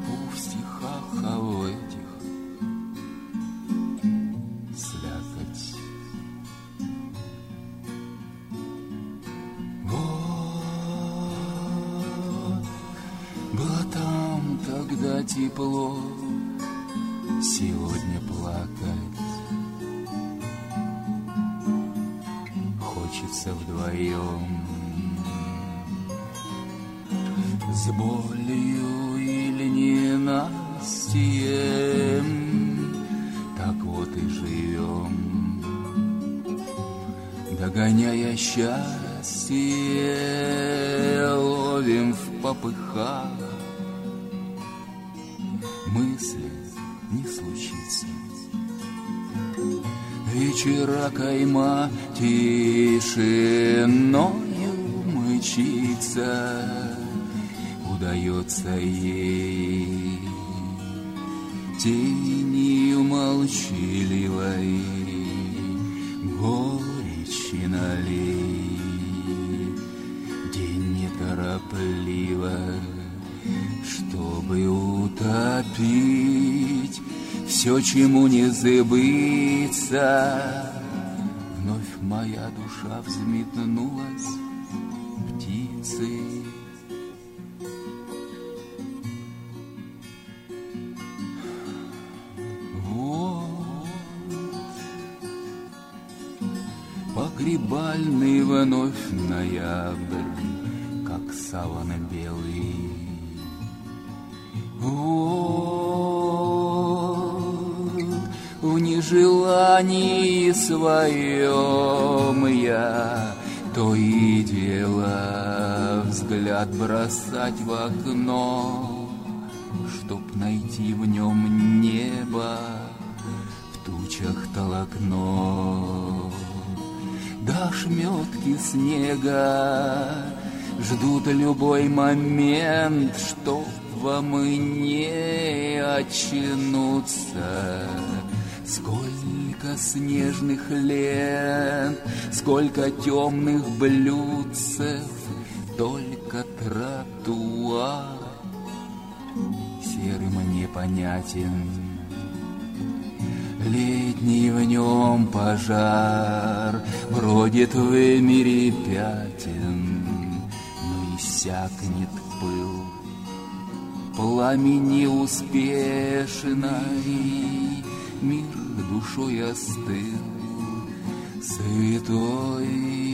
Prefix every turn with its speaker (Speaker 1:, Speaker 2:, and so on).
Speaker 1: в стихах, а в этих слякоть. Вот, было там тогда тепло, сегодня плакать хочется вдвоем. С болью или ненастьем, так вот и живем, догоняя счастье, ловим в попыхах. Мысли не случится. Вечера кайма тишиною мчится, удается ей тенью молчаливой горечи налей. День неторопливо, чтобы утопить все, чему не забыться. Вновь моя душа взметнулась птицей. Вот погребальный вновь ноябрь, как саван белый. В нежелании своем я то и дело взгляд бросать в окно, чтоб найти в нем небо, в тучах толокно. Да ошметки снега ждут любой момент, чтоб вам и не очнуться. Сколько снежных лент, сколько темных блюдцев, только тротуар серым непонятен. Летний в нем пожар бродит в мире пятен, но иссякнет пыл пламени успешно, и мир душой остыл, святой